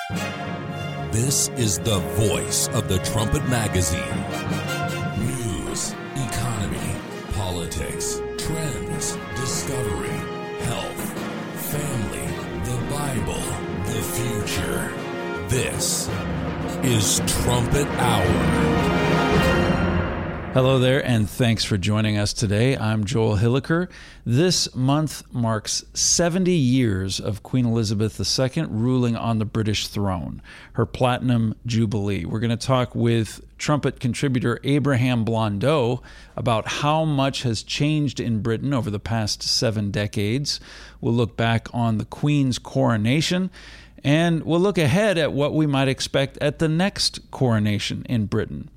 This is the voice of the Trumpet Magazine. News, economy, politics, trends, discovery, health, family, the Bible, the future. This is Trumpet Hour. Hello there, and thanks for joining us today. I'm Joel Hilliker. This month marks 70 years of Queen Elizabeth II ruling on the British throne, her Platinum Jubilee. We're going to talk with trumpet contributor Abraham Blondeau about how much has changed in Britain over the past 7 decades. We'll look back on the Queen's coronation, and we'll look ahead at what we might expect at the next coronation in Britain.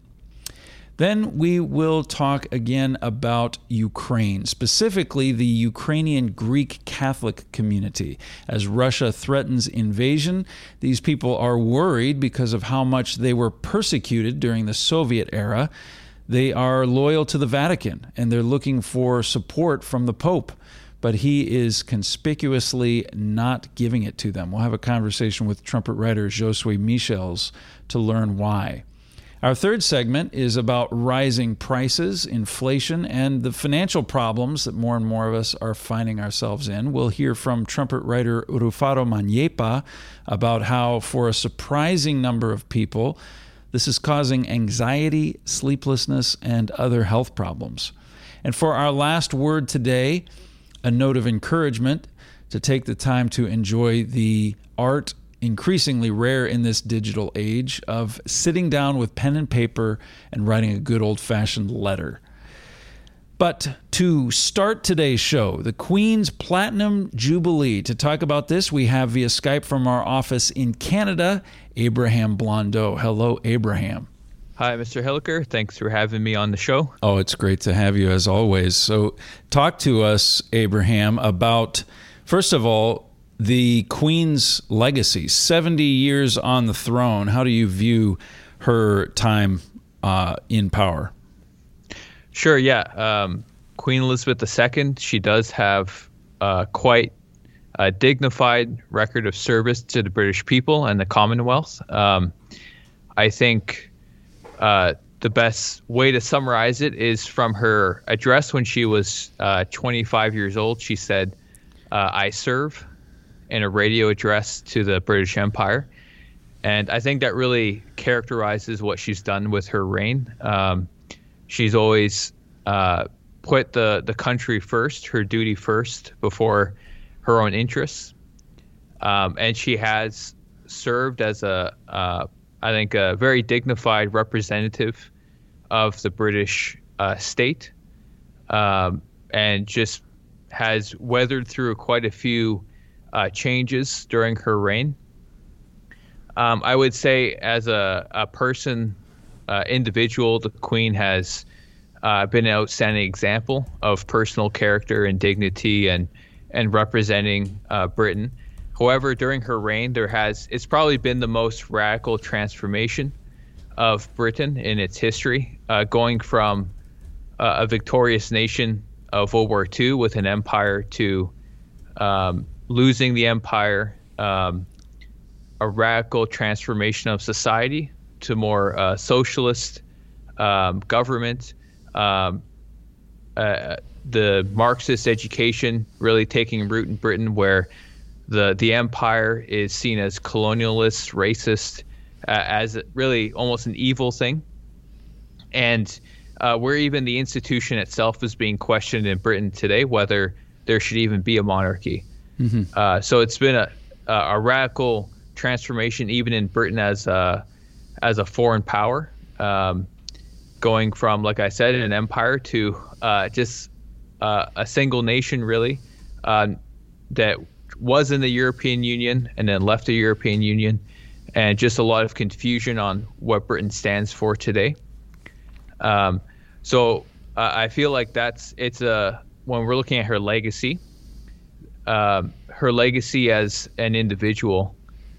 Then we will talk again about Ukraine, specifically the Ukrainian Greek Catholic community. As Russia threatens invasion, these people are worried because of how much they were persecuted during the Soviet era. They are loyal to the Vatican, and they're looking for support from the Pope, but he is conspicuously not giving it to them. We'll have a conversation with trumpet writer Josue Michels to learn why. Our third segment is about rising prices, inflation, and the financial problems that more and more of us are finding ourselves in. We'll hear from trumpet writer Rufaro Maniepa about how, for a surprising number of people, this is causing anxiety, sleeplessness, and other health problems. And for our last word today, a note of encouragement to take the time to enjoy the art, increasingly rare in this digital age, of sitting down with pen and paper and writing a good old-fashioned letter. But to start today's show, the Queen's Platinum Jubilee. To talk about this, we have via Skype from our office in Canada, Abraham Blondeau. Hello, Abraham. Hi, Mr. Hilliker. Thanks for having me on the show. Oh, it's great to have you as always. So talk to us, Abraham, about, first of all, the Queen's legacy, 70 years on the throne. How do you view her time in power? Sure, yeah. Queen Elizabeth II, she does have quite a dignified record of service to the British people and the Commonwealth. I think the best way to summarize it is from her address when she was 25 years old. She said, "I serve," in a radio address to the British Empire. And I think that really characterizes what she's done with her reign. She's always put the country first, her duty first, before her own interests. And she has served as I think, a very dignified representative of the British state, and just has weathered through quite a few changes during her reign. I would say, as a person, individual, the Queen has been an outstanding example of personal character and dignity and representing Britain. However, during her reign, it's probably been the most radical transformation of Britain in its history, going from a victorious nation of World War II with an empire to losing the empire, a radical transformation of society to more socialist government, the Marxist education really taking root in Britain, where the empire is seen as colonialist, racist, as really almost an evil thing, and where even the institution itself is being questioned in Britain today, whether there should even be a monarchy. Mm-hmm. So it's been a radical transformation, even in Britain as a foreign power, going from, like I said, an empire to just a single nation, really, that was in the European Union and then left the European Union, and just a lot of confusion on what Britain stands for today. So I feel like when we're looking at her legacy, as an individual,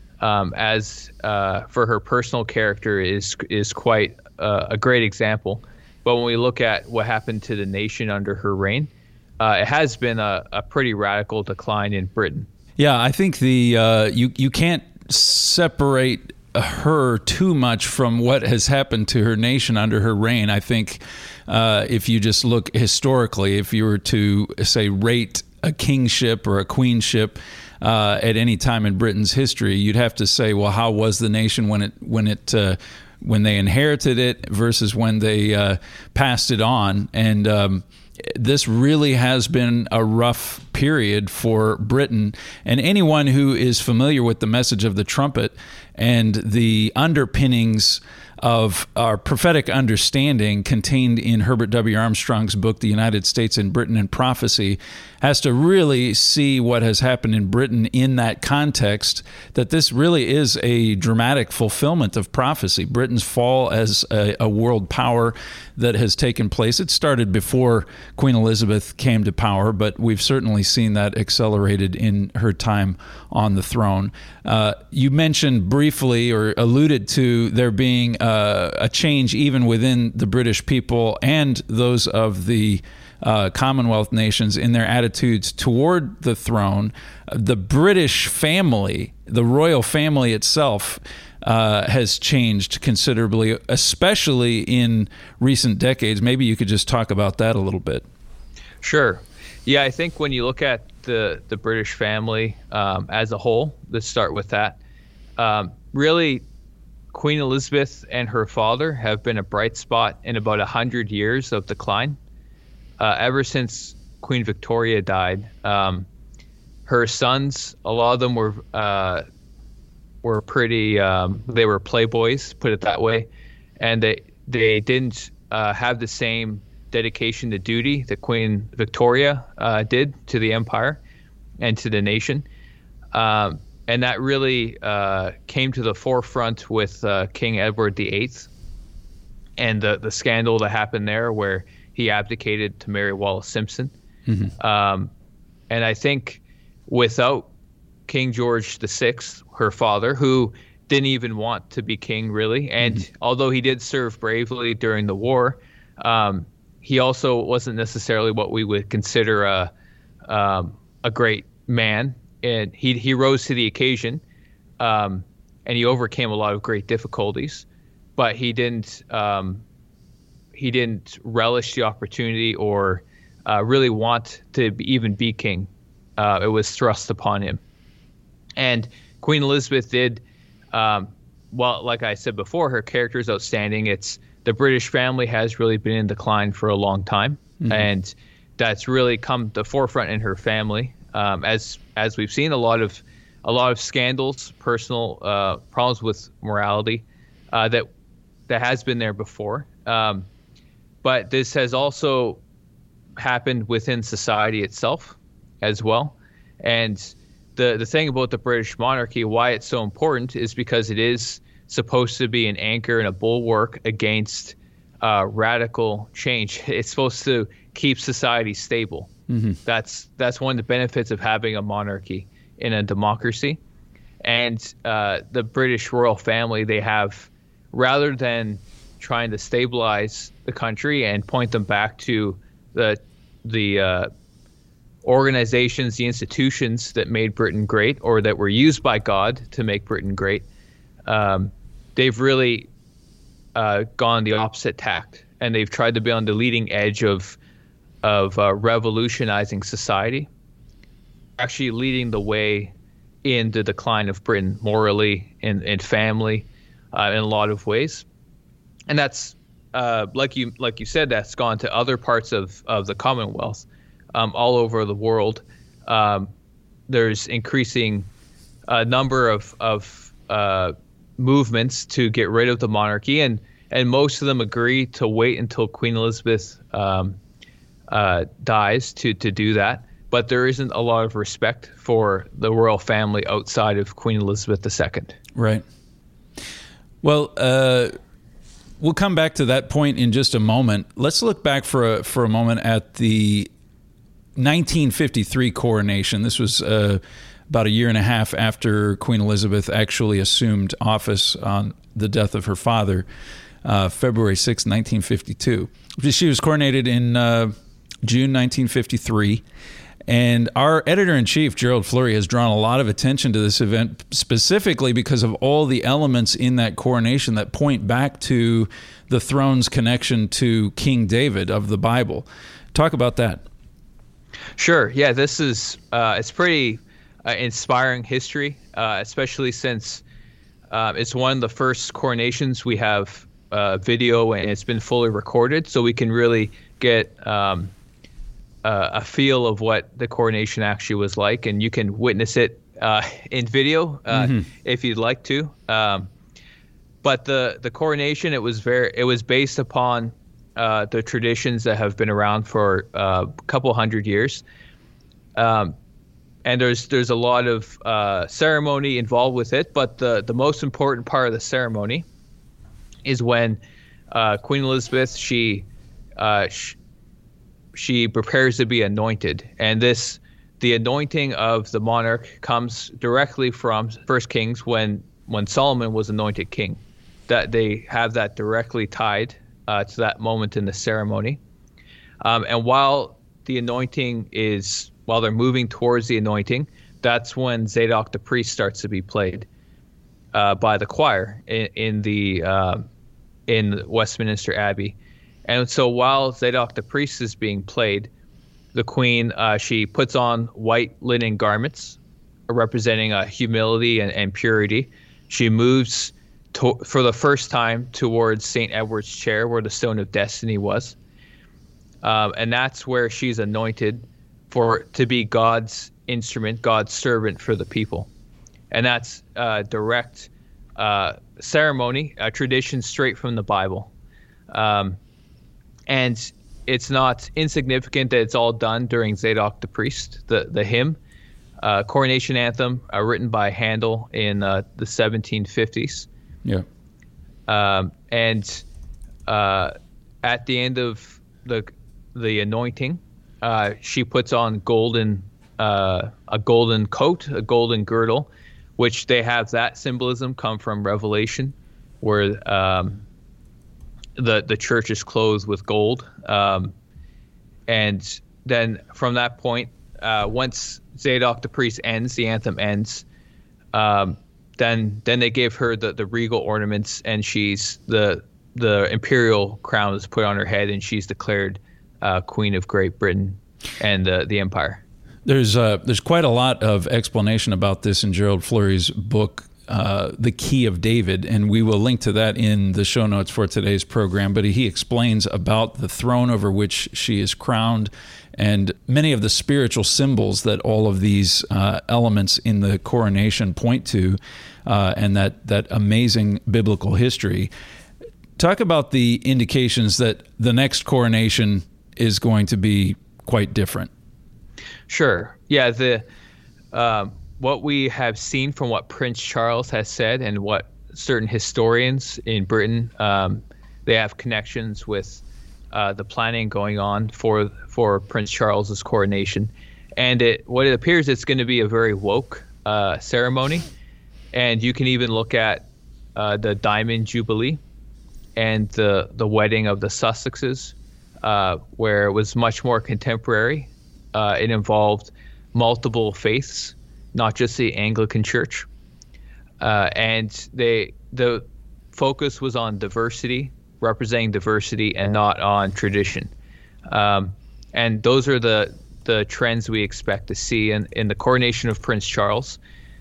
for her personal character is quite a great example. But when we look at what happened to the nation under her reign, it has been a pretty radical decline in Britain. Yeah, I think you can't separate her too much from what has happened to her nation under her reign. I think if you just look historically, if you were to, say, rate a kingship or a queenship at any time in Britain's history, you'd have to say, well, how was the nation when they inherited it versus when they passed it on? And this really has been a rough period for Britain. And anyone who is familiar with the message of the trumpet and the underpinnings of our prophetic understanding contained in Herbert W. Armstrong's book, The United States in Britain and Prophecy, has to really see what has happened in Britain in that context, that this really is a dramatic fulfillment of prophecy. Britain's fall as a world power that has taken place. It started before Queen Elizabeth came to power, but we've certainly seen that accelerated in her time on the throne. You mentioned briefly or alluded to there being a change even within the British people and those of the Commonwealth nations in their attitudes toward the throne. The British family, the royal family itself, has changed considerably, especially in recent decades. Maybe you could just talk about that a little bit. Sure. Yeah, I think when you look at the British family as a whole, let's start with that. Really, Queen Elizabeth and her father have been a bright spot in about 100 years of decline. Ever since Queen Victoria died, her sons, a lot of them were pretty, they were playboys, put it that way, and they didn't have the same dedication to duty that Queen Victoria did to the empire and to the nation. And that really came to the forefront with King Edward VIII and the scandal that happened there where he abdicated to marry Wallis Simpson. Mm-hmm. And I think without King George VI, her father, who didn't even want to be king really, and although he did serve bravely during the war, he also wasn't necessarily what we would consider a great man. And he rose to the occasion, and he overcame a lot of great difficulties, but he didn't relish the opportunity or really want to even be king. It was thrust upon him. And Queen Elizabeth did, well, like I said before, her character is outstanding. The British family has really been in decline for a long time, and that's really come to the forefront in her family. As we've seen, a lot of scandals, personal problems with morality that has been there before. But this has also happened within society itself as well. And the thing about the British monarchy, why it's so important, is because it is supposed to be an anchor and a bulwark against radical change. It's supposed to keep society stable. Mm-hmm. That's one of the benefits of having a monarchy in a democracy. And the British royal family, they have, rather than trying to stabilize the country and point them back to the organizations, the institutions that made Britain great or that were used by God to make Britain great, they've really gone the opposite tact, and they've tried to be on the leading edge of revolutionizing society, actually leading the way in the decline of Britain morally and family in a lot of ways. And that's like you said, that's gone to other parts of the Commonwealth all over the world. There's increasing number of movements to get rid of the monarchy, and most of them agree to wait until Queen Elizabeth dies to do that. But there isn't a lot of respect for the royal family outside of Queen Elizabeth II. Right. Well, we'll come back to that point in just a moment. Let's look back for a moment at the 1953 coronation. This was about a year and a half after Queen Elizabeth actually assumed office on the death of her father, February 6, 1952. She was coronated in June 1953. And our editor-in-chief, Gerald Fleury, has drawn a lot of attention to this event specifically because of all the elements in that coronation that point back to the throne's connection to King David of the Bible. Talk about that. Sure. Yeah, this is it's pretty inspiring history, especially since it's one of the first coronations we have video, and it's been fully recorded, so we can really get a feel of what the coronation actually was like, and you can witness it in video if you'd like to. But the coronation, it was based upon the traditions that have been around for a couple hundred years, and there's a lot of ceremony involved with it. But the most important part of the ceremony is when Queen Elizabeth she prepares to be anointed, and the anointing of the monarch comes directly from 1 Kings when Solomon was anointed king. That they have that directly tied to that moment in the ceremony, and while they're moving towards the anointing, that's when Zadok the priest starts to be played by the choir in Westminster Abbey. And so while Zadok the priest is being played, the queen, she puts on white linen garments representing humility and purity. She moves for the first time towards St. Edward's chair, where the Stone of Destiny was. And that's where she's anointed to be God's instrument, God's servant for the people. And that's direct ceremony, a tradition straight from the Bible. And it's not insignificant that it's all done during Zadok the priest, the hymn, coronation anthem written by Handel in the 1750s. Yeah. And at the end of the anointing, she puts on a golden coat, a golden girdle, which they have that symbolism come from Revelation, where the church is clothed with gold. And then from that point, once Zadok the priest ends, the anthem ends, then they give her the regal ornaments, and she's the imperial crown is put on her head, and she's declared Queen of Great Britain and the Empire. There's quite a lot of explanation about this in Gerald Fleury's book, The Key of David, and we will link to that in the show notes for today's program. But he explains about the throne over which she is crowned and many of the spiritual symbols that all of these elements in the coronation point to, and that amazing biblical history. Talk about the indications that the next coronation is going to be quite different. Sure. Yeah. What we have seen from what Prince Charles has said, and what certain historians in Britain, they have connections with the planning going on for Prince Charles's coronation, and what it appears it's going to be a very woke ceremony, and you can even look at the Diamond Jubilee and the wedding of the Sussexes, where it was much more contemporary. It involved multiple faiths, not just the Anglican Church, and the focus was on diversity, representing diversity, and not on tradition. And those are the trends we expect to see in the coronation of Prince Charles.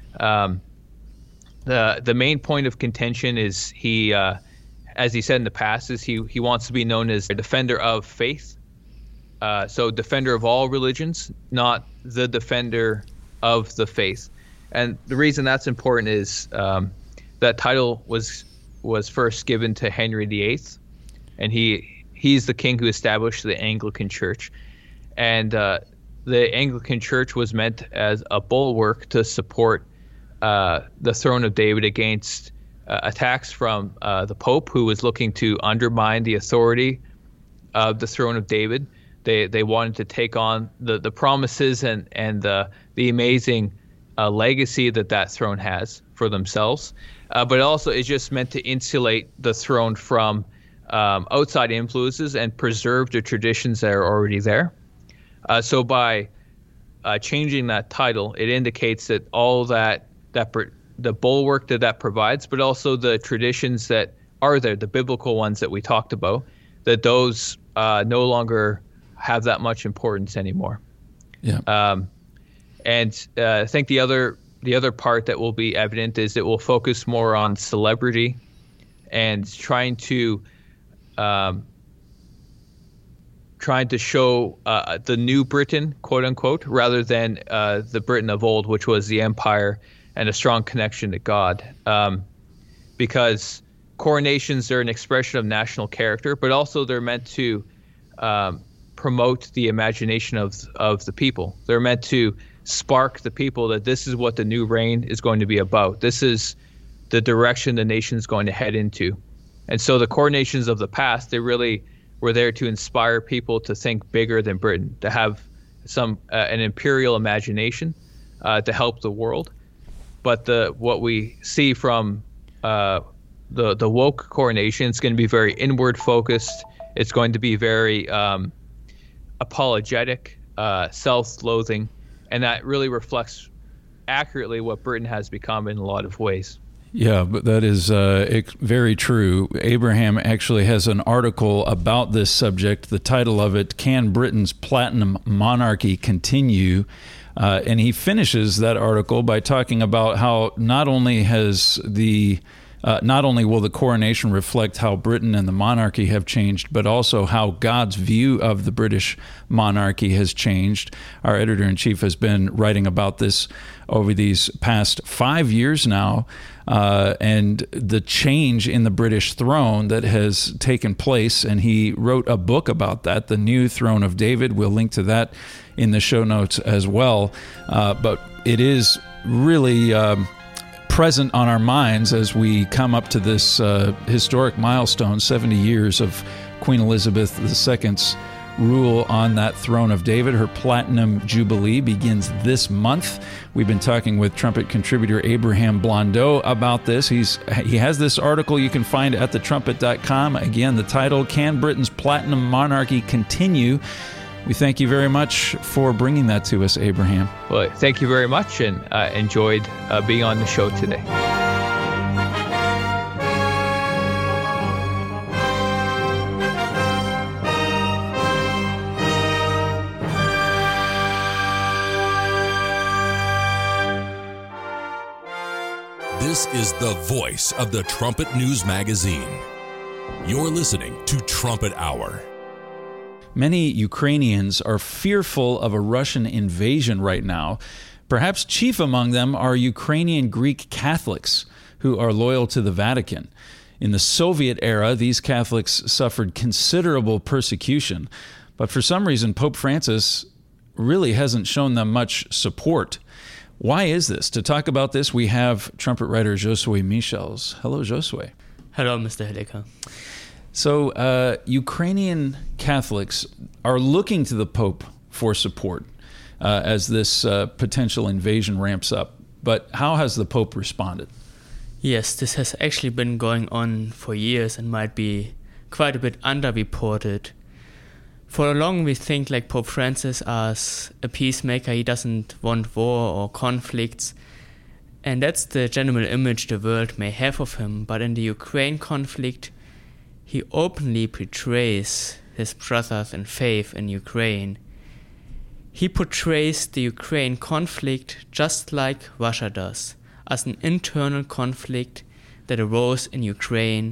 The main point of contention is he, as he said in the past, is he wants to be known as a defender of faith. So defender of all religions, not the defender of the faith. And the reason that's important is that title was first given to Henry VIII, and he's the king who established the Anglican Church. And the Anglican Church was meant as a bulwark to support the throne of David against attacks from the Pope, who was looking to undermine the authority of the throne of David. They wanted to take on the promises and the amazing legacy that throne has for themselves. But also it's just meant to insulate the throne from outside influences and preserve the traditions that are already there. So by changing that title, it indicates that all the bulwark that provides, but also the traditions that are there, the biblical ones that we talked about, that those no longer have that much importance anymore. Yeah. And I think the other part that will be evident is it will focus more on celebrity and trying to show the new Britain, quote unquote, rather than the Britain of old, which was the empire and a strong connection to God. Because coronations are an expression of national character, but also they're meant to promote the imagination of the people. They're meant to spark the people that this is what the new reign is going to be about. This is the direction the nation is going to head into. And so the coronations of the past, they really were there to inspire people to think bigger than Britain, to have an imperial imagination to help the world. But what we see from the woke coronation is going to be very inward focused. It's going to be very apologetic, self-loathing, and that really reflects accurately what Britain has become in a lot of ways. Yeah, but that is very true. Abraham actually has an article about this subject. The title of it, Can Britain's Platinum Monarchy Continue? And he finishes that article by talking about how not only will the coronation reflect how Britain and the monarchy have changed, but also how God's view of the British monarchy has changed. Our editor-in-chief has been writing about this over these past 5 years now, and the change in the British throne that has taken place. And he wrote a book about that, The New Throne of David. We'll link to that in the show notes as well. But it is really present on our minds as we come up to this historic milestone, 70 years of Queen Elizabeth II's rule on that throne of David. Her Platinum Jubilee begins this month. We've been talking with Trumpet contributor Abraham Blondeau about this. He has this article you can find at thetrumpet.com. Again, the title, Can Britain's Platinum Monarchy Continue? We thank you very much for bringing that to us, Abraham. Well, thank you very much, and enjoyed being on the show today. This is the voice of the Trumpet News Magazine. You're listening to Trumpet Hour. Many Ukrainians are fearful of a Russian invasion right now. Perhaps chief among them are Ukrainian Greek Catholics who are loyal to the Vatican. In the Soviet era, these Catholics suffered considerable persecution, but for some reason, Pope Francis really hasn't shown them much support. Why is this? To talk about this, we have trumpet writer Josue Michels. Hello, Josue. Hello, Mr. Hilliker. So, Ukrainian Catholics are looking to the Pope for support as this potential invasion ramps up. But how has the Pope responded? Yes, this has actually been going on for years and might be quite a bit underreported. For long, we think like Pope Francis as a peacemaker. He doesn't want war or conflicts. And that's the general image the world may have of him. But in the Ukraine conflict, he openly betrays his brothers in faith in Ukraine. He portrays the Ukraine conflict just like Russia does, as an internal conflict that arose in Ukraine,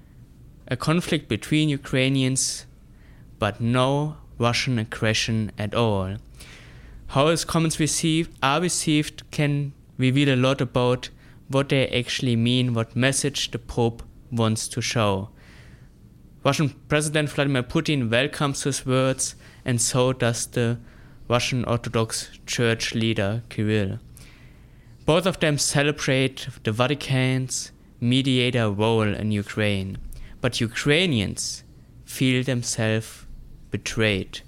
a conflict between Ukrainians, but no Russian aggression at all. How his comments are received can reveal a lot about what they actually mean, what message the Pope wants to show. Russian President Vladimir Putin welcomes his words, and so does the Russian Orthodox Church leader Kirill. Both of them celebrate the Vatican's mediator role in Ukraine, but Ukrainians feel themselves betrayed.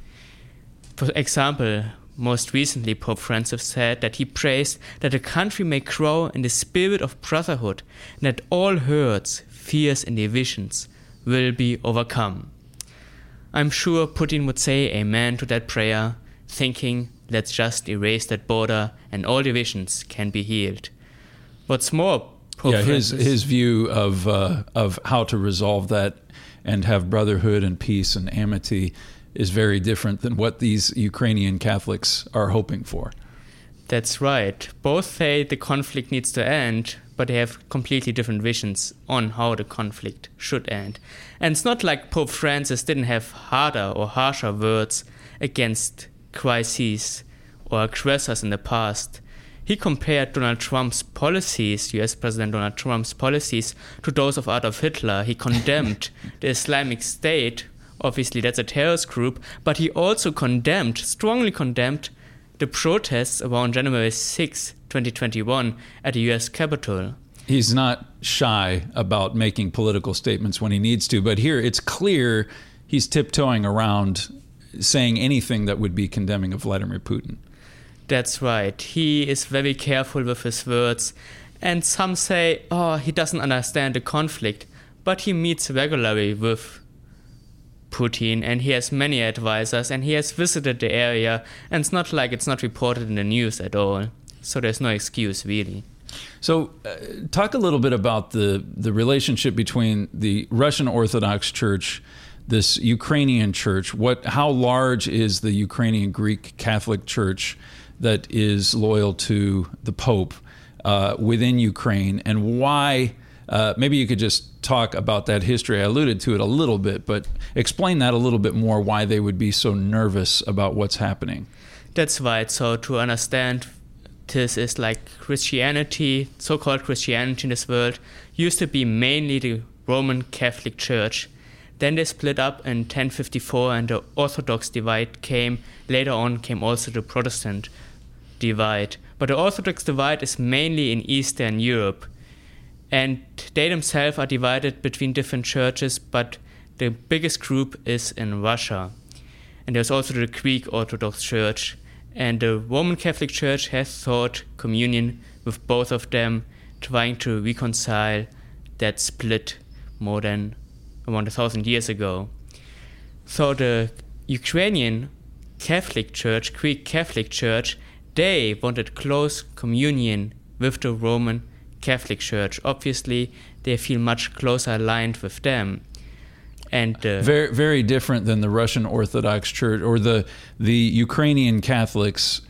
For example, most recently Pope Francis said that he prays that the country may grow in the spirit of brotherhood and that all hurts, fears and divisions will be overcome. I'm sure Putin would say amen to that prayer, thinking let's just erase that border and all divisions can be healed. What's more, Pope Francis, his view of how to resolve that and have brotherhood and peace and amity is very different than what these Ukrainian Catholics are hoping for. That's right. Both say the conflict needs to end, but they have completely different visions on how the conflict should end. And it's not like Pope Francis didn't have harder or harsher words against crises or aggressors in the past. He compared Donald Trump's policies, US President Donald Trump's policies, to those of Adolf Hitler. He condemned the Islamic State. Obviously, that's a terrorist group, but he also strongly condemned, the protests around January 6, 2021 at the US Capitol. He's not shy about making political statements when he needs to, but here it's clear he's tiptoeing around saying anything that would be condemning of Vladimir Putin. That's right. He is very careful with his words, and some say, he doesn't understand the conflict, but he meets regularly with Putin, and he has many advisors, and he has visited the area, and it's not like it's not reported in the news at all. So there's no excuse, really. So talk a little bit about the relationship between the Russian Orthodox Church, this Ukrainian church. How large is the Ukrainian Greek Catholic Church that is loyal to the Pope within Ukraine, and why? Maybe you could just talk about that history. I alluded to it a little bit, but explain that a little bit more, why they would be so nervous about what's happening. That's right. So to understand, this is like Christianity, so-called Christianity in this world, used to be mainly the Roman Catholic Church. Then they split up in 1054 and the Orthodox divide came. Later on came also the Protestant divide. But the Orthodox divide is mainly in Eastern Europe. And they themselves are divided between different churches, but the biggest group is in Russia. And there's also the Greek Orthodox Church. And the Roman Catholic Church has sought communion with both of them, trying to reconcile that split more than around 1,000 years ago. So the Ukrainian Catholic Church, Greek Catholic Church, they wanted close communion with the Roman Catholic Church. Obviously, they feel much closer aligned with them. And very, very different than the Russian Orthodox Church or the Ukrainian Catholics.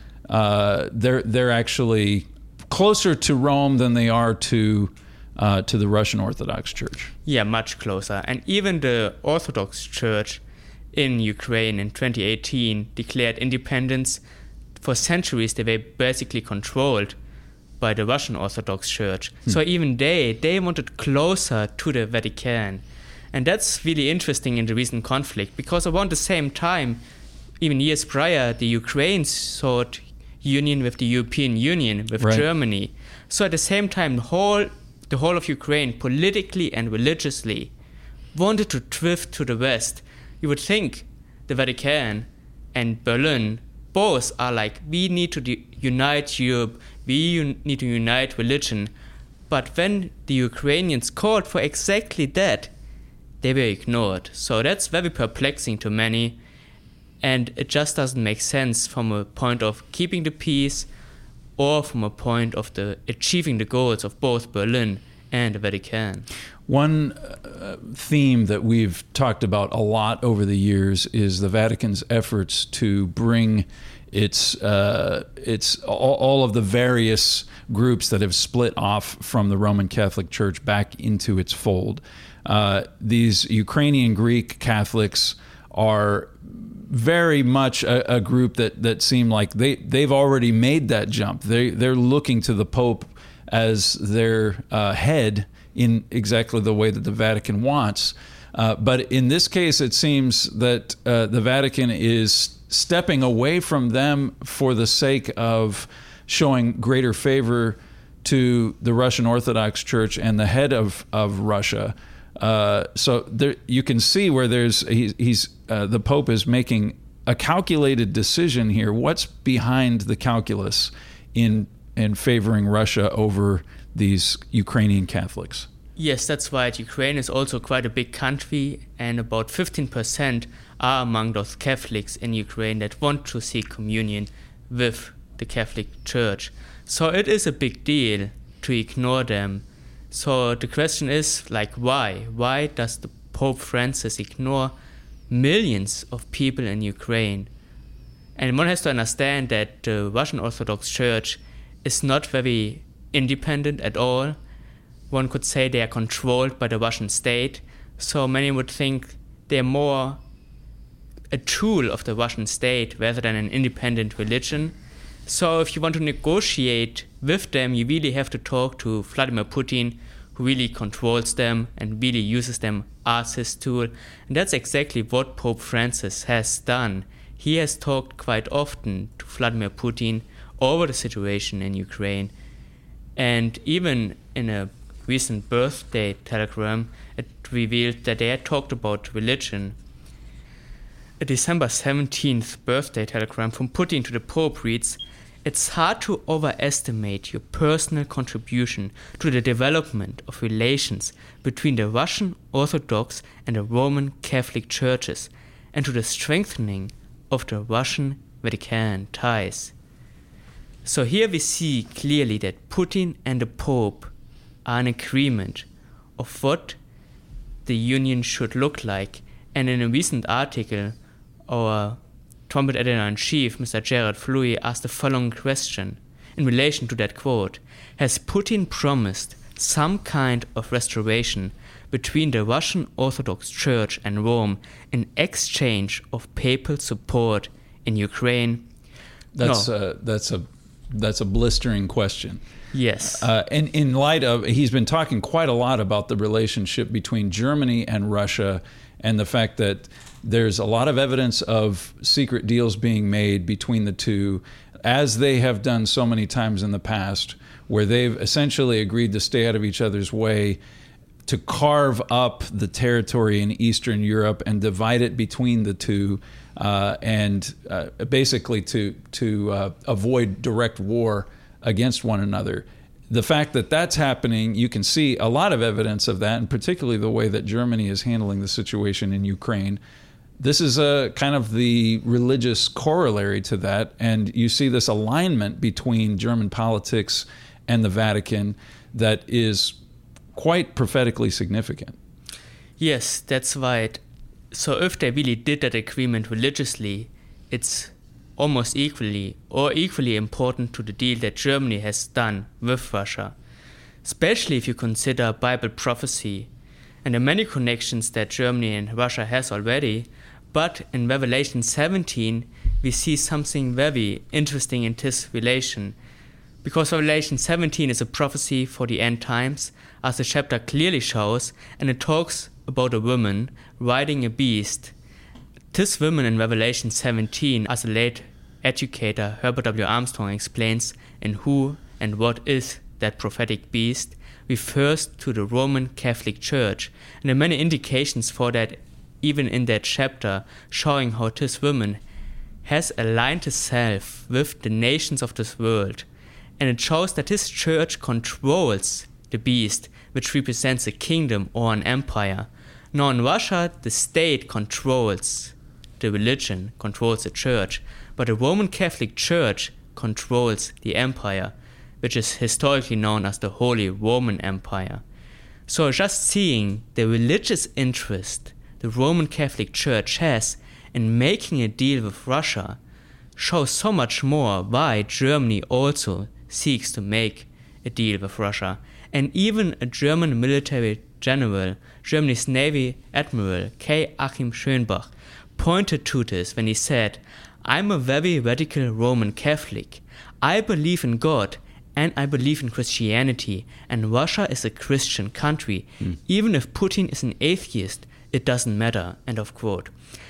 They're actually closer to Rome than they are to the Russian Orthodox Church. Yeah, much closer. And even the Orthodox Church in Ukraine in 2018 declared independence. For centuries, they were basically controlled by the Russian Orthodox Church. So even they wanted closer to the Vatican. And that's really interesting in the recent conflict, because around the same time, even years prior, the Ukraine sought union with the European Union, with Germany. So at the same time, the whole of Ukraine, politically and religiously, wanted to drift to the West. You would think the Vatican and Berlin both are like, we need to unite Europe, we need to unite religion. But when the Ukrainians called for exactly that, they were ignored. So that's very perplexing to many, and it just doesn't make sense from a point of keeping the peace or from a point of achieving the goals of both Berlin and the Vatican. One theme that we've talked about a lot over the years is the Vatican's efforts to bring its all of the various groups that have split off from the Roman Catholic Church back into its fold. These Ukrainian Greek Catholics are very much a group that seem like they've already made that jump. They're looking to the Pope as their head in exactly the way that the Vatican wants. But in this case, it seems that the Vatican is stepping away from them for the sake of showing greater favor to the Russian Orthodox Church and the head of Russia. So there, you can see where the Pope is making a calculated decision here. What's behind the calculus in favoring Russia over these Ukrainian Catholics? Yes, that's right. Ukraine is also quite a big country, and about 15% are among those Catholics in Ukraine that want to seek communion with the Catholic Church. So it is a big deal to ignore them. So the question is, like, why? Why does the Pope Francis ignore millions of people in Ukraine? And one has to understand that the Russian Orthodox Church is not very independent at all. One could say they are controlled by the Russian state. So many would think they're more a tool of the Russian state rather than an independent religion. So if you want to negotiate with them, you really have to talk to Vladimir Putin, who really controls them and really uses them as his tool. And that's exactly what Pope Francis has done. He has talked quite often to Vladimir Putin over the situation in Ukraine. And even in a recent birthday telegram, it revealed that they had talked about religion. A December 17th birthday telegram from Putin to the Pope reads, "It's hard to overestimate your personal contribution to the development of relations between the Russian Orthodox and the Roman Catholic churches and to the strengthening of the Russian-Vatican ties." So here we see clearly that Putin and the Pope are in agreement of what the union should look like. And in a recent article, our Trumpet Editor-in-Chief, Mr. Gerard Fleury, asked the following question in relation to that quote: "Has Putin promised some kind of restoration between the Russian Orthodox Church and Rome in exchange of papal support in Ukraine?" That's a blistering question. Yes. And in light of, he's been talking quite a lot about the relationship between Germany and Russia and the fact that there's a lot of evidence of secret deals being made between the two, as they have done so many times in the past, where they've essentially agreed to stay out of each other's way, to carve up the territory in Eastern Europe and divide it between the two, and basically to avoid direct war against one another. The fact that that's happening, you can see a lot of evidence of that, and particularly the way that Germany is handling the situation in Ukraine. This is a kind of the religious corollary to that, and you see this alignment between German politics and the Vatican that is quite prophetically significant. Yes, that's right. So if they really did that agreement religiously, it's almost equally important to the deal that Germany has done with Russia, especially if you consider Bible prophecy and the many connections that Germany and Russia has already. But in Revelation 17, we see something very interesting in this relation, because Revelation 17 is a prophecy for the end times, as the chapter clearly shows, and it talks about a woman riding a beast. This woman in Revelation 17, as a late educator Herbert W. Armstrong explains in Who and What is That Prophetic Beast, refers to the Roman Catholic Church, and there are many indications for that even in that chapter, showing how this woman has aligned herself with the nations of this world, and it shows that this church controls the beast, which represents a kingdom or an empire. Now in Russia, the state controls the religion, controls the church, but the Roman Catholic Church controls the empire, which is historically known as the Holy Roman Empire. So just seeing the religious interest the Roman Catholic Church has in making a deal with Russia shows so much more why Germany also seeks to make a deal with Russia. And even a German military general, Germany's Navy Admiral K. Achim Schönbach, pointed to this when he said, "I'm a very radical Roman Catholic. I believe in God and I believe in Christianity, and Russia is a Christian country. Even if Putin is an atheist, it doesn't matter," end of quote.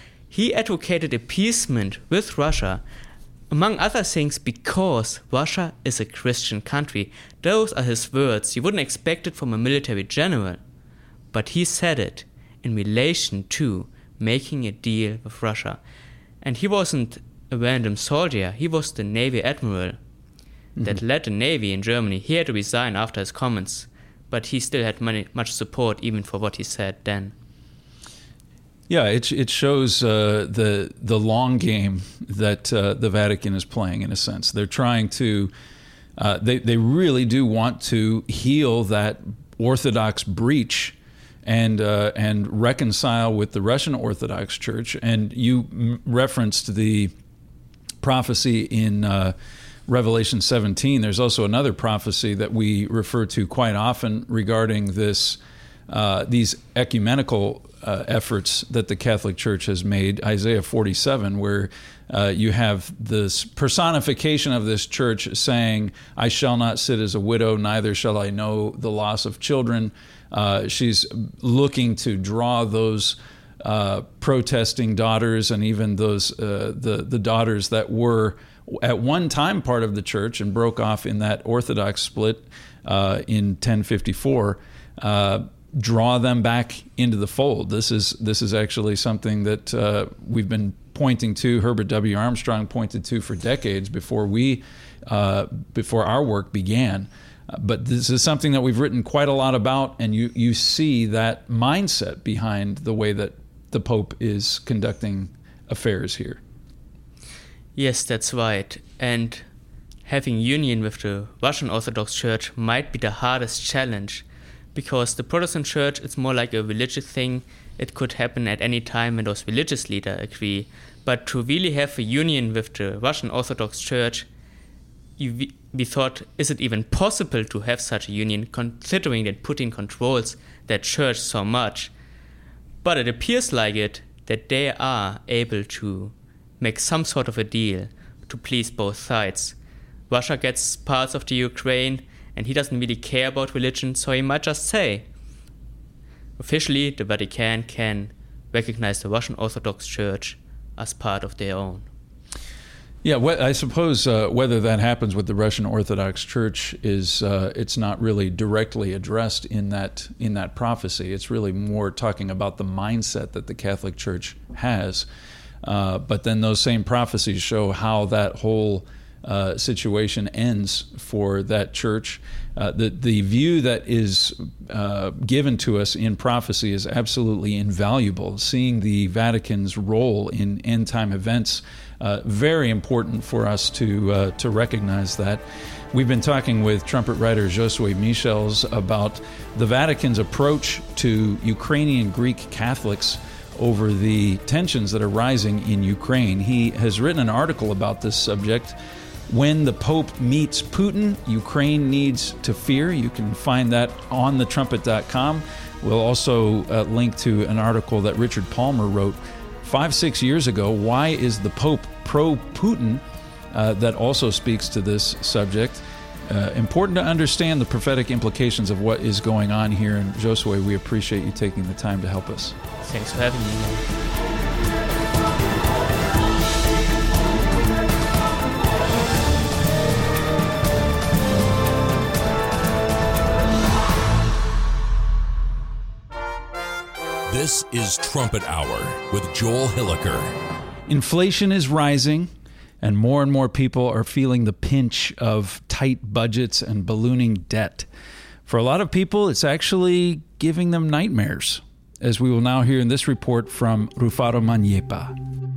He advocated appeasement with Russia, among other things because Russia is a Christian country. Those are his words. You wouldn't expect it from a military general, but he said it in relation to making a deal with Russia. And he wasn't a random soldier, he was the Navy Admiral that led the Navy in Germany. He had to resign after his comments, but he still had much support even for what he said then. Yeah, it shows the long game that the Vatican is playing, in a sense. They're trying to, they really do want to heal that Orthodox breach and reconcile with the Russian Orthodox Church. And you referenced the prophecy in Revelation 17. There's also another prophecy that we refer to quite often regarding this, these ecumenical efforts that the Catholic Church has made, Isaiah 47, where you have this personification of this church saying, I shall not sit as a widow, neither shall I know the loss of children. She's looking to draw those protesting daughters and even those the daughters that were at one time part of the church and broke off in that Orthodox split in 1054, draw them back into the fold. This is actually something that we've been pointing to. Herbert W. Armstrong pointed to for decades before our work began. But this is something that we've written quite a lot about, and you see that mindset behind the way that the Pope is conducting affairs here. Yes, that's right. And having union with the Russian Orthodox Church might be the hardest challenge, because the Protestant Church is more like a religious thing. It could happen at any time and those religious leaders agree. But to really have a union with the Russian Orthodox Church, we thought, is it even possible to have such a union, considering that Putin controls that church so much? But it appears like it, that they are able to make some sort of a deal to please both sides. Russia gets parts of the Ukraine, and he doesn't really care about religion, so he might just say, officially, the Vatican can recognize the Russian Orthodox Church as part of their own. Yeah, I suppose whether that happens with the Russian Orthodox Church is it's not really directly addressed in that prophecy. It's really more talking about the mindset that the Catholic Church has. But then those same prophecies show how that whole situation ends for that church. The view that is given to us in prophecy is absolutely invaluable. Seeing the Vatican's role in end-time events, very important for us to recognize that. We've been talking with trumpet writer Josue Michels about the Vatican's approach to Ukrainian Greek Catholics over the tensions that are rising in Ukraine. He has written an article about this subject. When the Pope meets Putin, Ukraine needs to fear. You can find that on thetrumpet.com. We'll also link to an article that Richard Palmer wrote 5-6 years ago. Why is the Pope pro-Putin? That also speaks to this subject. Important to understand the prophetic implications of what is going on here. And Josue, we appreciate you taking the time to help us. Thanks for having me. This is Trumpet Hour with Joel Hilliker. Inflation is rising, and more people are feeling the pinch of tight budgets and ballooning debt. For a lot of people, it's actually giving them nightmares, as we will now hear in this report from Rufaro Maniepa.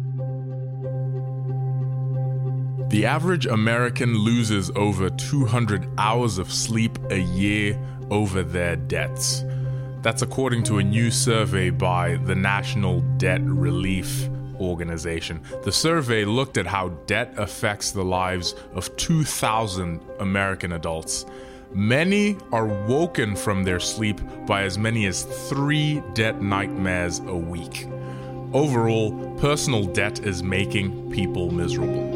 The average American loses over 200 hours of sleep a year over their debts. That's according to a new survey by the National Debt Relief Organization. The survey looked at how debt affects the lives of 2,000 American adults. Many are woken from their sleep by as many as 3 debt nightmares a week. Overall, personal debt is making people miserable.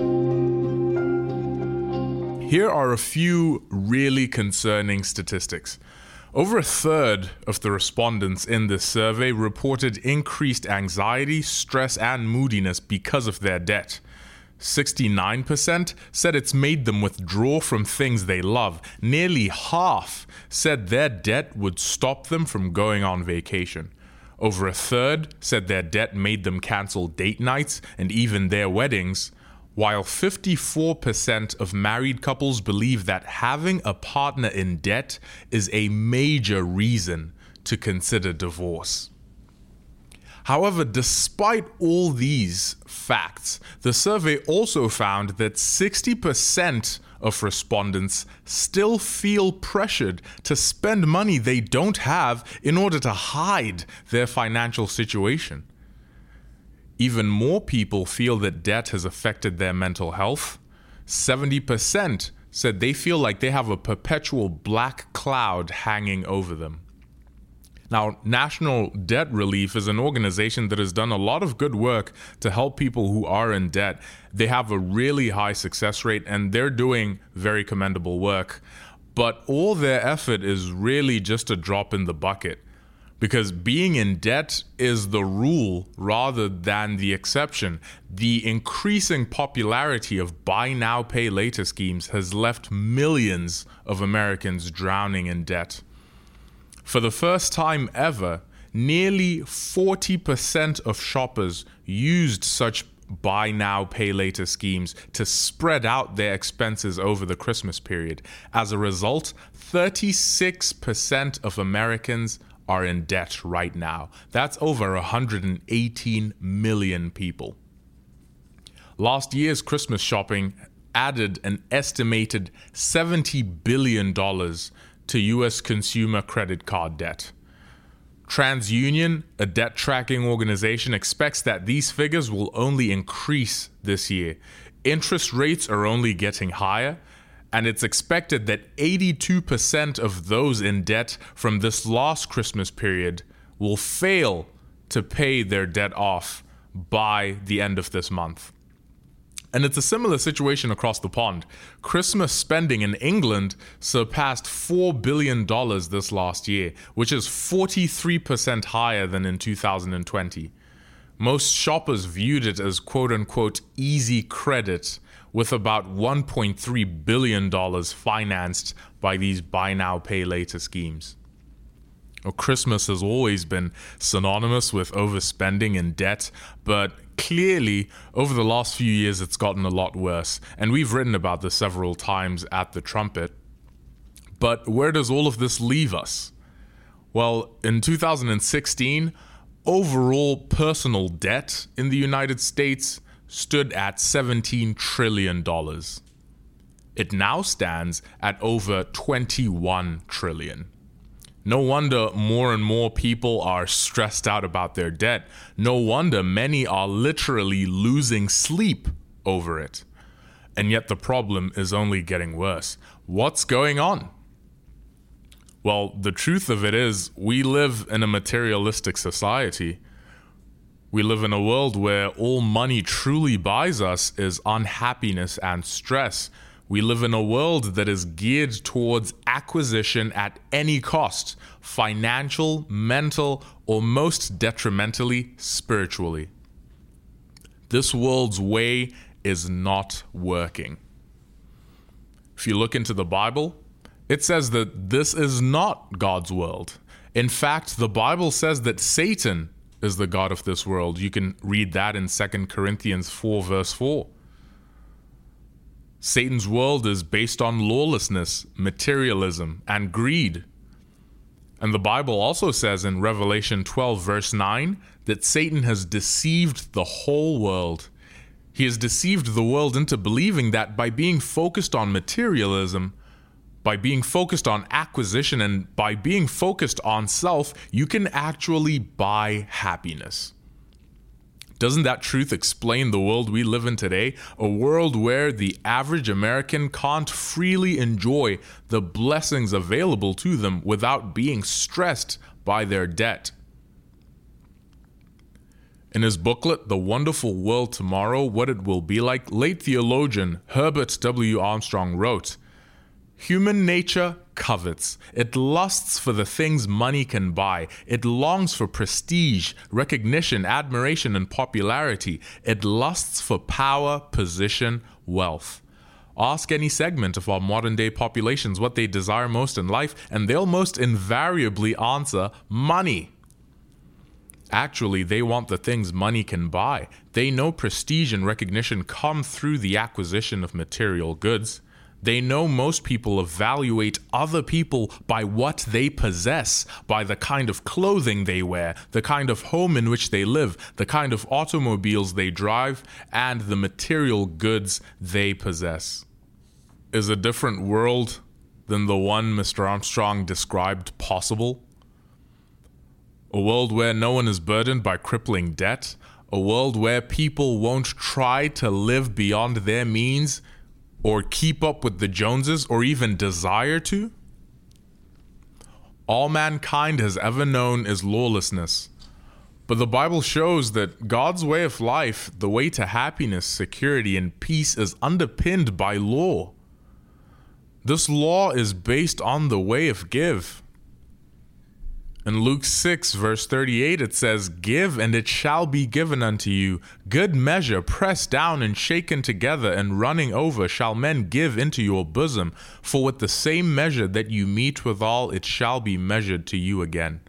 Here are a few really concerning statistics. Over a third of the respondents in this survey reported increased anxiety, stress, and moodiness because of their debt. 69% said it's made them withdraw from things they love. Nearly half said their debt would stop them from going on vacation. Over a third said their debt made them cancel date nights and even their weddings, while 54% of married couples believe that having a partner in debt is a major reason to consider divorce. However, despite all these facts, the survey also found that 60% of respondents still feel pressured to spend money they don't have in order to hide their financial situation. Even more people feel that debt has affected their mental health. 70% said they feel like they have a perpetual black cloud hanging over them. Now, National Debt Relief is an organization that has done a lot of good work to help people who are in debt. They have a really high success rate and they're doing very commendable work. But all their effort is really just a drop in the bucket, because being in debt is the rule rather than the exception. The increasing popularity of buy now, pay later schemes has left millions of Americans drowning in debt. For the first time ever, nearly 40% of shoppers used such buy now, pay later schemes to spread out their expenses over the Christmas period. As a result, 36% of Americans are in debt right now. That's over 118 million people. Last year's Christmas shopping added an estimated $70 billion to U.S. consumer credit card debt. TransUnion, a debt tracking organization, expects that these figures will only increase this year. Interest rates are only getting higher, and it's expected that 82% of those in debt from this last Christmas period will fail to pay their debt off by the end of this month. And it's a similar situation across the pond. Christmas spending in England surpassed $4 billion this last year, which is 43% higher than in 2020. Most shoppers viewed it as quote-unquote easy credit, with about $1.3 billion financed by these buy now, pay later schemes. Well, Christmas has always been synonymous with overspending and debt, but clearly, over the last few years, it's gotten a lot worse. And we've written about this several times at The Trumpet. But where does all of this leave us? Well, in 2016, overall personal debt in the United States stood at $17 trillion. It now stands at over $21 trillion. No wonder more and more people are stressed out about their debt. No wonder many are literally losing sleep over it. And yet the problem is only getting worse. What's going on? Well, the truth of it is, we live in a materialistic society. We live in a world where all money truly buys us is unhappiness and stress. We live in a world that is geared towards acquisition at any cost, financial, mental, or most detrimentally, spiritually. This world's way is not working. If you look into the Bible, it says that this is not God's world. In fact, the Bible says that Satan is the god of this world. You can read that in 2 Corinthians 4, verse 4. Satan's world is based on lawlessness, materialism, and greed. And the Bible also says in Revelation 12, verse 9, that Satan has deceived the whole world. He has deceived the world into believing that by being focused on materialism, by being focused on acquisition, and by being focused on self, you can actually buy happiness. Doesn't that truth explain the world we live in today? A world where the average American can't freely enjoy the blessings available to them without being stressed by their debt. In his booklet, The Wonderful World Tomorrow, What It Will Be Like, late theologian Herbert W. Armstrong wrote, "Human nature covets. It lusts for the things money can buy. It longs for prestige, recognition, admiration, and popularity. It lusts for power, position, wealth. Ask any segment of our modern-day populations what they desire most in life, and they'll most invariably answer money. Actually, they want the things money can buy. They know prestige and recognition come through the acquisition of material goods. They know most people evaluate other people by what they possess, by the kind of clothing they wear, the kind of home in which they live, the kind of automobiles they drive, and the material goods they possess. Is a different world than the one Mr. Armstrong described possible? A world where no one is burdened by crippling debt? A world where people won't try to live beyond their means or keep up with the Joneses, or even desire to? All mankind has ever known is lawlessness. But the Bible shows that God's way of life, the way to happiness, security, and peace, is underpinned by law. This law is based on the way of give. In Luke 6, verse 38, it says, "Give, and it shall be given unto you. Good measure, pressed down and shaken together, and running over, shall men give into your bosom. For with the same measure that you mete withal, it shall be measured to you again."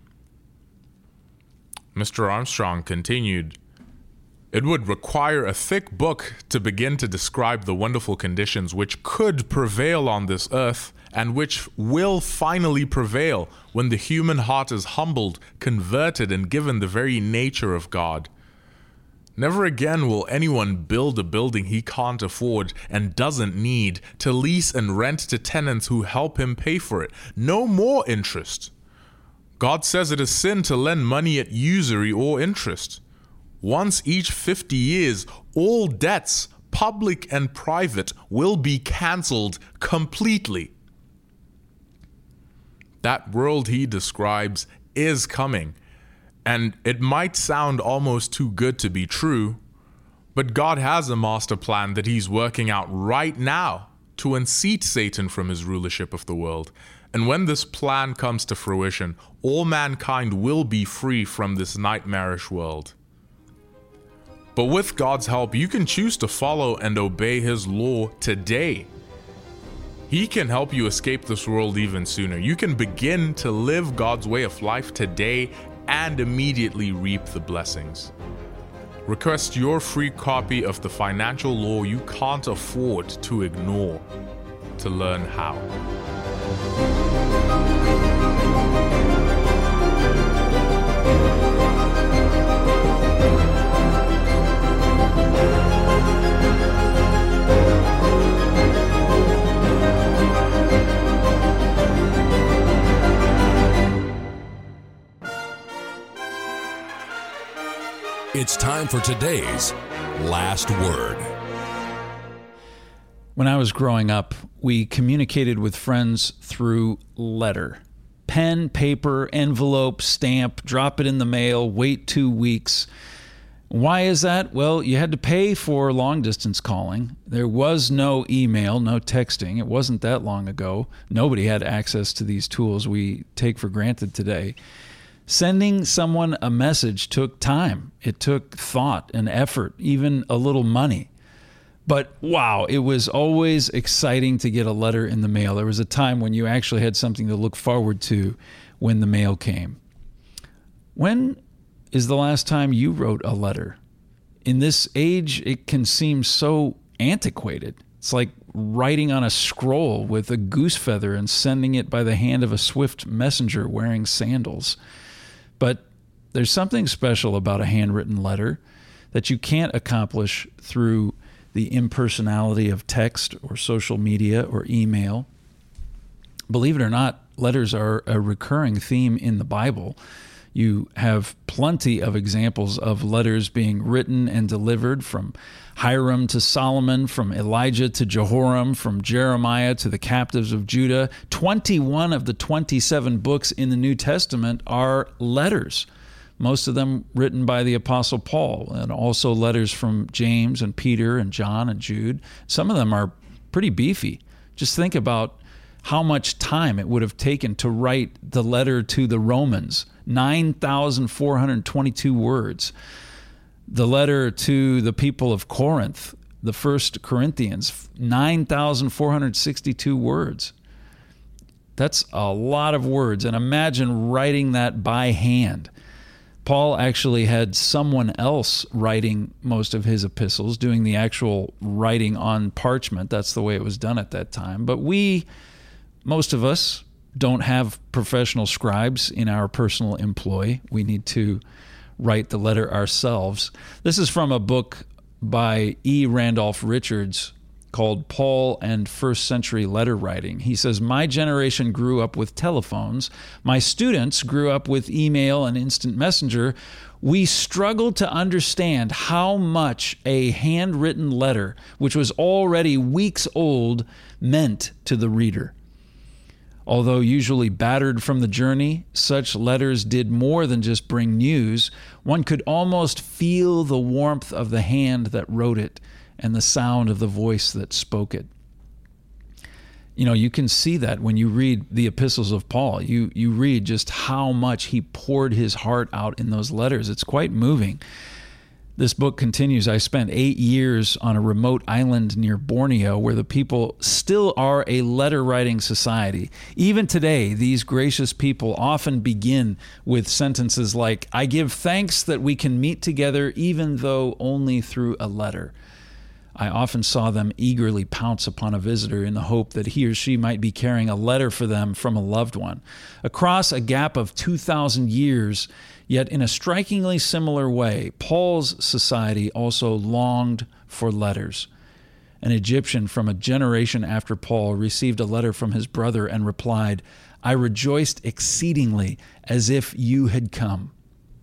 Mr. Armstrong continued, "It would require a thick book to begin to describe the wonderful conditions which could prevail on this earth, and which will finally prevail when the human heart is humbled, converted, and given the very nature of God. Never again will anyone build a building he can't afford and doesn't need, to lease and rent to tenants who help him pay for it. No more interest. God says it is sin to lend money at usury or interest. Once each 50 years, all debts, public and private, will be cancelled completely. That world he describes is coming, and it might sound almost too good to be true, but God has a master plan that he's working out right now to unseat Satan from his rulership of the world. And when this plan comes to fruition, all mankind will be free from this nightmarish world. But with God's help, you can choose to follow and obey his law today. He can help you escape this world even sooner. You can begin to live God's way of life today and immediately reap the blessings. Request your free copy of The Financial Law You Can't Afford to Ignore to learn how. It's time for today's Last Word. When I was growing up, we communicated with friends through letter. Pen, paper, envelope, stamp, drop it in the mail, wait 2 weeks. Why is that? Well, you had to pay for long-distance calling. There was no email, no texting. It wasn't that long ago. Nobody had access to these tools we take for granted today. Sending someone a message took time. It took thought and effort, even a little money. But wow, it was always exciting to get a letter in the mail. There was a time when you actually had something to look forward to when the mail came. When is the last time you wrote a letter? In this age, it can seem so antiquated. It's like writing on a scroll with a goose feather and sending it by the hand of a swift messenger wearing sandals. But there's something special about a handwritten letter that you can't accomplish through the impersonality of text or social media or email. Believe it or not, letters are a recurring theme in the Bible. You have plenty of examples of letters being written and delivered, from Hiram to Solomon, from Elijah to Jehoram, from Jeremiah to the captives of Judah. 21 of the 27 books in the New Testament are letters, most of them written by the Apostle Paul, and also letters from James and Peter and John and Jude. Some of them are pretty beefy. Just think about how much time it would have taken to write the letter to the Romans, 9,422 words. The letter to the people of Corinth, the First Corinthians, 9,462 words. That's a lot of words, and imagine writing that by hand. Paul actually had someone else writing most of his epistles, doing the actual writing on parchment. That's the way it was done at that time. But most of us, don't have professional scribes in our personal employ. We need to write the letter ourselves. This is from a book by E. Randolph Richards called Paul and First Century Letter Writing. He says, "My generation grew up with telephones. My students grew up with email and instant messenger. We struggled to understand how much a handwritten letter, which was already weeks old, meant to the reader. Although usually battered from the journey, such letters did more than just bring news. One could almost feel the warmth of the hand that wrote it and the sound of the voice that spoke it." You know, you can see that when you read the epistles of Paul. You read just how much he poured his heart out in those letters. It's quite moving. This book continues, "I spent 8 years on a remote island near Borneo where the people still are a letter-writing society. Even today, these gracious people often begin with sentences like, 'I give thanks that we can meet together even though only through a letter.' I often saw them eagerly pounce upon a visitor in the hope that he or she might be carrying a letter for them from a loved one. Across a gap of 2,000 years, yet in a strikingly similar way, Paul's society also longed for letters. An Egyptian from a generation after Paul received a letter from his brother and replied, 'I rejoiced exceedingly as if you had come.'"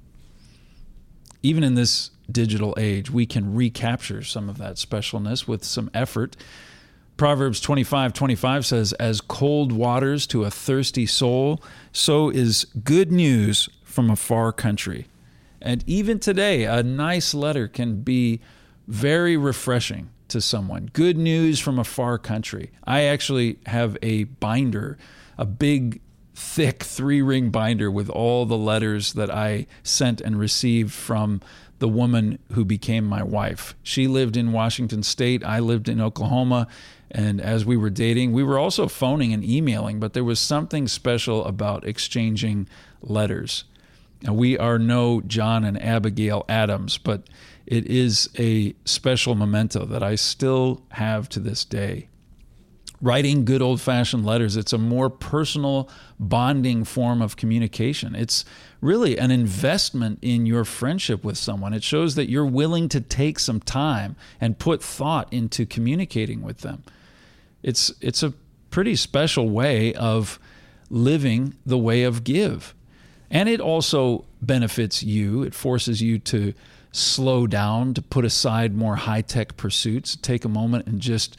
Even in this digital age, we can recapture some of that specialness with some effort. Proverbs 25:25 says, "As cold waters to a thirsty soul, so is good news from a far country." And even today, a nice letter can be very refreshing to someone. Good news from a far country. I actually have a binder, a big, thick 3-ring binder with all the letters that I sent and received from the woman who became my wife. She lived in Washington State. I lived in Oklahoma. And as we were dating, we were also phoning and emailing, but there was something special about exchanging letters. Now, we are no John and Abigail Adams, but it is a special memento that I still have to this day. Writing good old-fashioned letters, it's a more personal, bonding form of communication. It's really an investment in your friendship with someone. It shows that you're willing to take some time and put thought into communicating with them. It's a pretty special way of living the way of give. And it also benefits you. It forces you to slow down, to put aside more high-tech pursuits, take a moment and just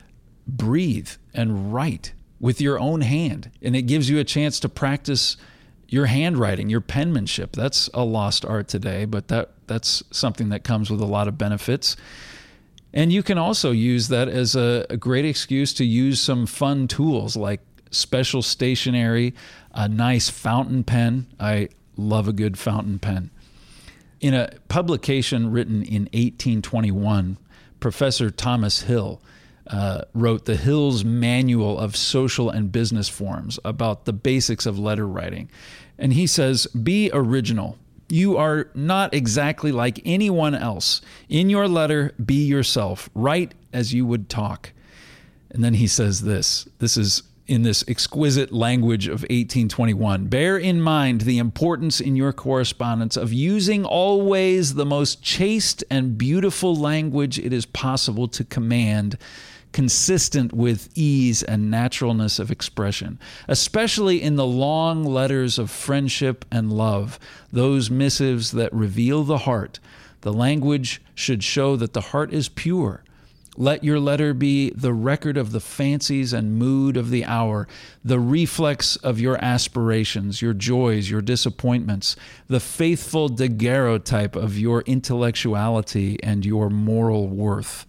breathe and write with your own hand. And it gives you a chance to practice your handwriting, your penmanship. That's a lost art today, but that's something that comes with a lot of benefits. And you can also use that as a great excuse to use some fun tools like special stationery, a nice fountain pen. I love a good fountain pen. In a publication written in 1821, Professor Thomas Hill wrote the Hill's Manual of Social and Business Forms about the basics of letter writing. And he says, "Be original. You are not exactly like anyone else. In your letter, be yourself. Write as you would talk." And then he says this is in this exquisite language of 1821. "Bear in mind the importance in your correspondence of using always the most chaste and beautiful language it is possible to command, consistent with ease and naturalness of expression, especially in the long letters of friendship and love, those missives that reveal the heart. The language should show that the heart is pure. Let your letter be the record of the fancies and mood of the hour, the reflex of your aspirations, your joys, your disappointments, the faithful daguerreotype of your intellectuality and your moral worth."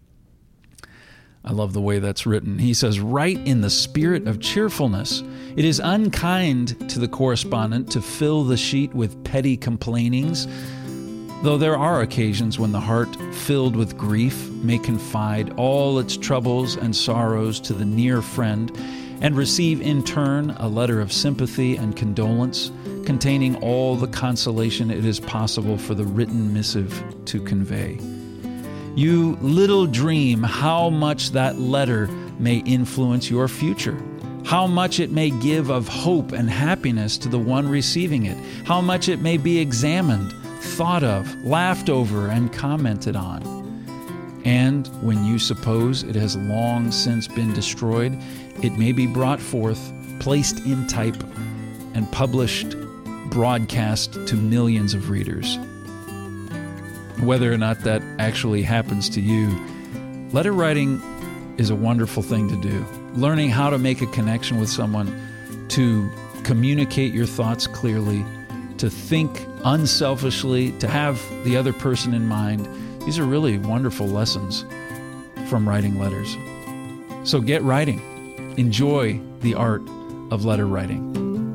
I love the way that's written. He says, "Write in the spirit of cheerfulness. It is unkind to the correspondent to fill the sheet with petty complainings, though there are occasions when the heart, filled with grief, may confide all its troubles and sorrows to the near friend, and receive in turn a letter of sympathy and condolence containing all the consolation it is possible for the written missive to convey. You little dream how much that letter may influence your future, how much it may give of hope and happiness to the one receiving it, how much it may be examined, thought of, laughed over, and commented on. And when you suppose it has long since been destroyed, it may be brought forth, placed in type, and published, broadcast to millions of readers. Whether or not that actually happens to you, letter writing is a wonderful thing to do. Learning how to make a connection with someone, to communicate your thoughts clearly, to think unselfishly, to have the other person in mind. These are really wonderful lessons from writing letters. So get writing. Enjoy the art of letter writing.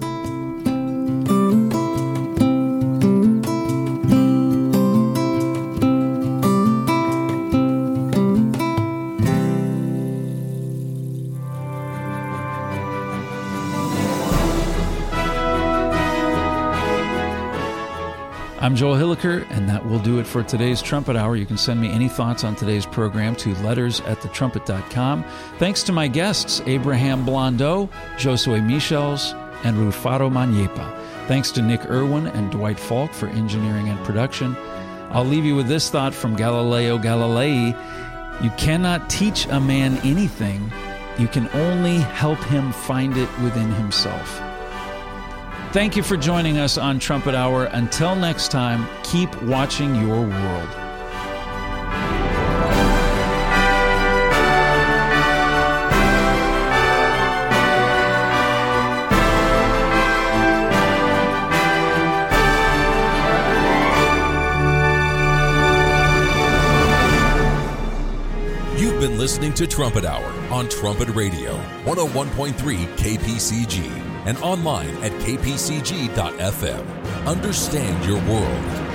I'm Joel Hilliker, and that will do it for today's Trumpet Hour. You can send me any thoughts on today's program to letters@thetrumpet.com. Thanks to my guests, Abraham Blondeau, Josue Michels, and Rufaro Manyepa. Thanks to Nick Irwin and Dwight Falk for engineering and production. I'll leave you with this thought from Galileo Galilei. You cannot teach a man anything. You can only help him find it within himself. Thank you for joining us on Trumpet Hour. Until next time, keep watching your world. You've been listening to Trumpet Hour on Trumpet Radio, 101.3 KPCG, and online at kpcg.fm. Understand your world.